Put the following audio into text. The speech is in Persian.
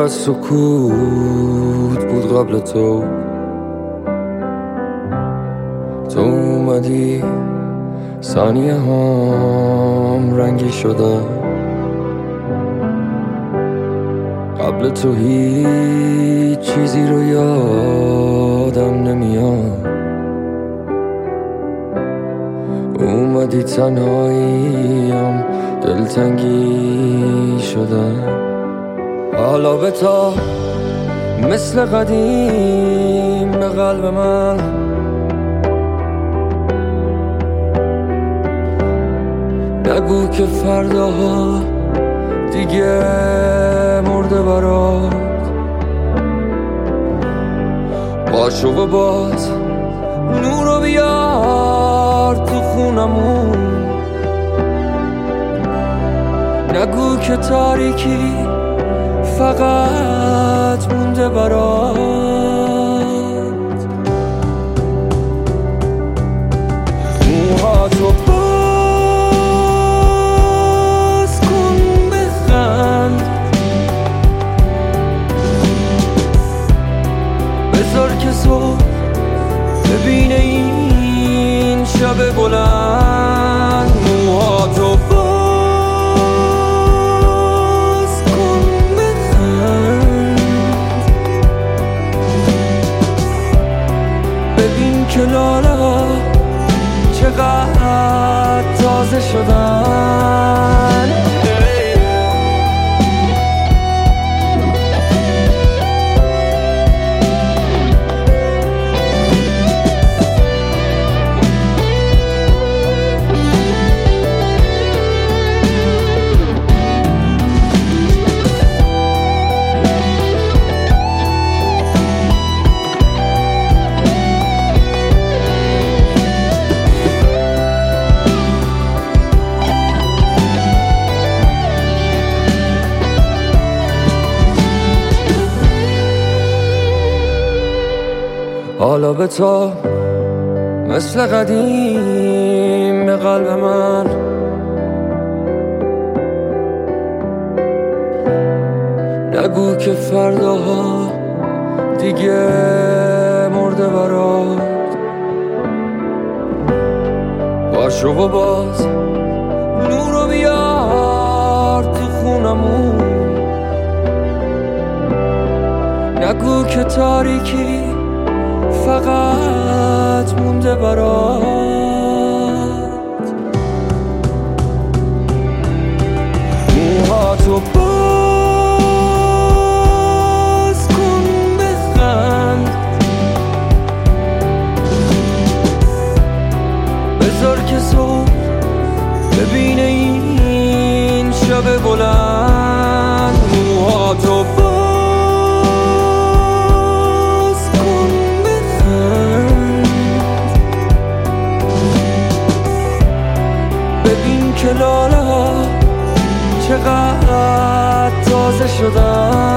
از سکوت بود قبل تو اومدی ثانیه هم رنگی شده قبل تو هیچ چیزی رو یادم نمیاد اومدی تنهاییم دلتنگی شده حالا به تا مثل قدیم به قلب من نگو که فرداها دیگه مرده برات باشو و باز نورو بیار تو خونمون نگو که تاریکی فقط مونده برات موهاتو باز کن بخند بذار که صبح ببینه این شب بلند موهاتو باز کن بخند ببین که لاله ها چقدر تازه شدن حالا به تو مثل قدیم به قلب من نگو که فرداها دیگه مرده برات باشو و باز نورو بیار تو خونمون نگو که تاریکی فقط مونده برات موهاتو باز کن بخند بذار که صبح ببینه این شب بلند موهاتو ببین که لاله ها چقدر تازه شدن